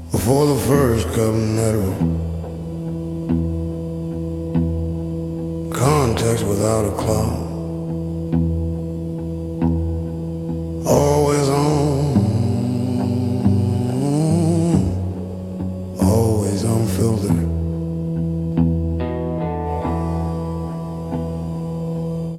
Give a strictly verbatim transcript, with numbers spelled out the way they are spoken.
For the first cabanero, context without a cloud.